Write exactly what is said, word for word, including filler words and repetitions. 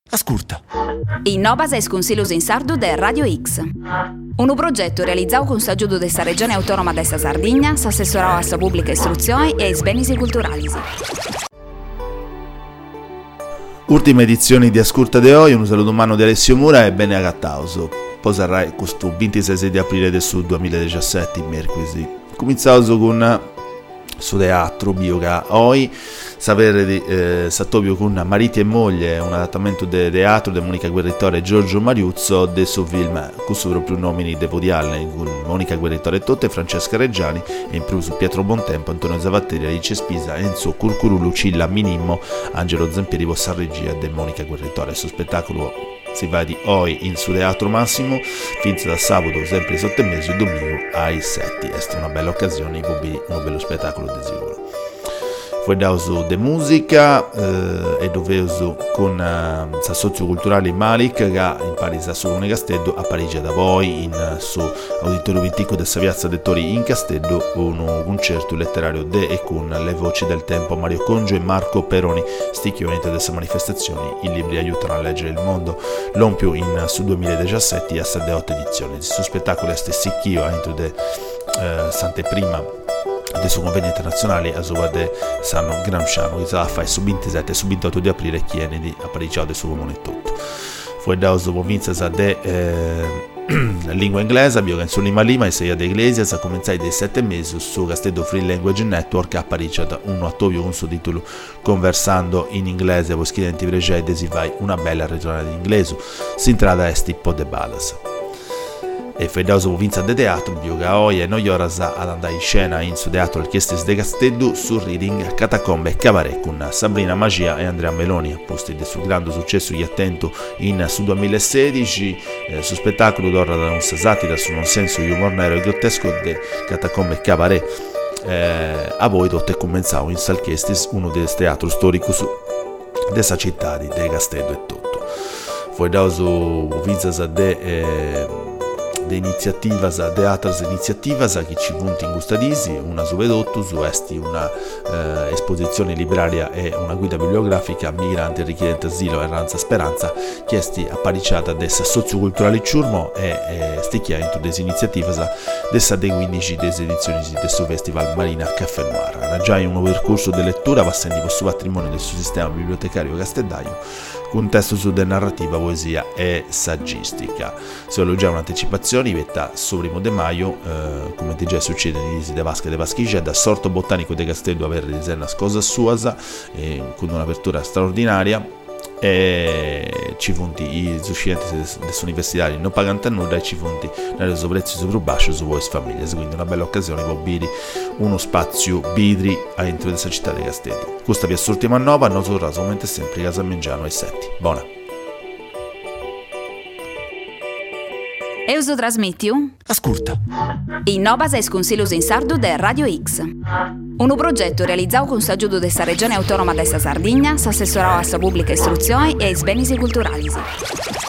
Ascolta. Innovas es Consiglios in Sardu de Radio X. Un progetto realizzato con s'aggiudo della Regione Autonoma de sa Sardegna, s'assessorò a sa pubblica istruzione e ai beni culturali. Ultima edizione di Ascolta de Oi, un saluto umano di Alessio Mura e bene agattauso. Posarrai questo ventisei di aprile del duemiladiciassette, mercoledì. Cominciamo con su teatro, bioga Oi, sapere di eh, Sattopio con Mariti e moglie, un adattamento del teatro di Monica Guerritore e Giorgio Mariuzzo del suo film, questo proprio nomini de Woody Allen, con Monica Guerritore e Totte, Francesca Reggiani e in più su Pietro Bontempo, Antonio Zavatteri, Alice Spisa, Enzo Curcuru, Lucilla Minimmo, Angelo Zampieri, vostra regia de Monica Guerritore. Su spettacolo si va di Oi in su Teatro Massimo, fin da sabato sempre ai sette mesi, domingo ai sette. È una bella occasione, uno bello spettacolo di sicuro. Poi da su de musica eh, e dove uso con uh, sa socioculturale Malik che in Parigi su One Castello a Parigi da voi in uh, su Auditorio ventiquattro del Saviazza de Tori in Castello un concerto letterario de e con le voci del tempo Mario Congio e Marco Peroni sticchioni di queste manifestazioni. I libri aiutano a leggere il mondo, l'ompio in uh, su duemiladiciassette a sa de otto edizioni su spettacolo este sicchio entro de uh, Sante Prima adesso convegno internazionale a sua de Sanno Gramsciano che sarà fai su ventisette e su ventotto di aprile Chienedi a Parigi del suo comune tutto. Fuori da dopo vinza de eh, lingua inglese, abbiamo canzone Lima Lima e sei ad Iglesias a cominciare dei sette mesi su Castello Free Language Network a Parigi da un attovio con suo titolo Conversando in inglese voi studenti precedenti si vai una bella regione di inglese si intrada est tipo de balas. E fedoso vinza de teatro, bioga Oi e noi ora ad andare in scena in su teatro al Chiestis de Castello su Reading, Catacombe e Cabaret con Sabrina Magia e Andrea Meloni, posti del suo grande successo gli attento in su duemilasedici, eh, su spettacolo d'ora da un satira su un senso di humor nero e grottesco de Catacombe e Cabaret. Eh, a voi tutte commenzavo in Sal Chiestis, uno dei teatri storici su dessa città di de Castello e tutto. Fedoso vinza de eh, de iniziativas, de altre iniziativas che ci punti in gustadisi, una su vedotto, su esti una eh, esposizione libraria e una guida bibliografica migranti, richiedenti asilo e ranza speranza, chiesti apparicciata dessa socioculturale ciurmo e, e sticchia into des iniziativas dessa de quindici des edizioni di questo festival Marina Caffè Noir. Era già in un percorso di lettura va sentito su patrimonio del suo sistema bibliotecario castellaio, con testo su de narrativa, poesia e saggistica. Se ho già un'anticipazione vetta su primo de maio, eh, come già succede nei Disi de Vasca e de Vaschiggia, da Sorto Botanico de Castello aver riserva cosa suasa, eh, con un'apertura straordinaria e ci fonti i studenti dell'università non pagano nulla e ci fonti nelle sue prezzi super bassi su voi famiglie, quindi una bella occasione per bere uno spazio bidri all'interno della città di Castello. Questa piazza ultima nova non torna solamente sempre Casa Mengiano ai setti. Buona. Euso trasmitiu? Ascolta. Innovas es Consiglios in Sardu de Radio X. Un progetto realizzato con s'aggiudo della Regione Autonoma de sa Sardegna, s'assessorò a sa pubblica istruzione e ai beni culturali.